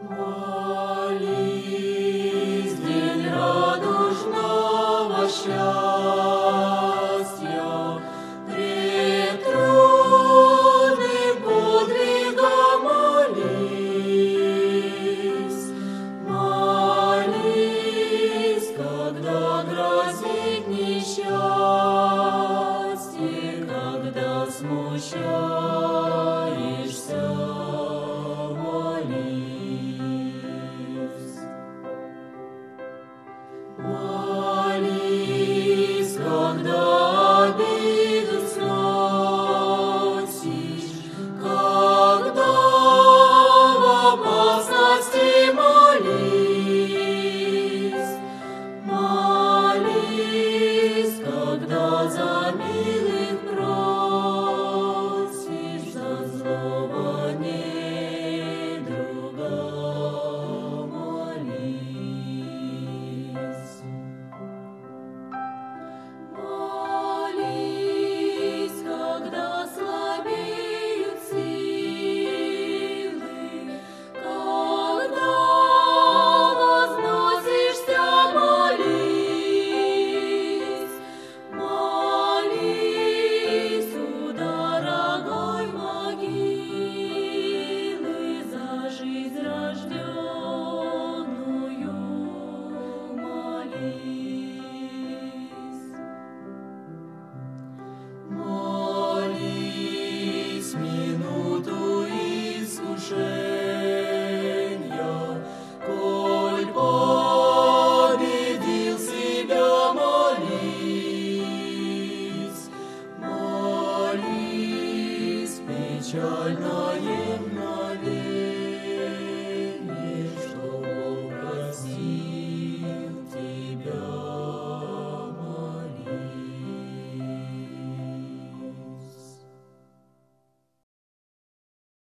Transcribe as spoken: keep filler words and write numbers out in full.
Молись, день радужного счастья, пред трудным подвигом молись. Молись, когда грозит несчастье, когда смущаешься. Молись, когда обиду сносишь, когда в опасности молись. Молись, когда за милых просишь, за злого недруга. Молись, когда слабеют силы, когда возносишься, молись. Молись у дорогой могилы за жизнь рожденную, молись. Молись минуту искушения, коль победил себя, молись. Молись, печальное